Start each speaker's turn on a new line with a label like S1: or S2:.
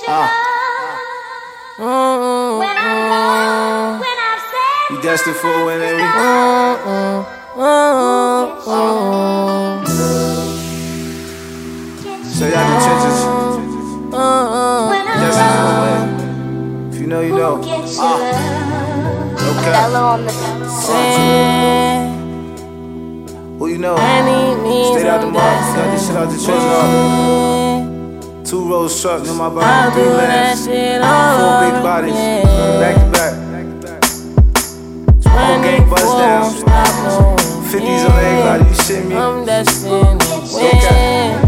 S1: You destined for a win, baby. Straight out the trenches. Destined for a win. If you know, you know. Okay. Who you know? Straight out the mouth. Got this shit out the trenches. 2 rows truck in my body. 3 lanes. 4 big bodies. Back to back. Whole gang bust down. 50s on everybody. You shit me?
S2: I'm destined to win.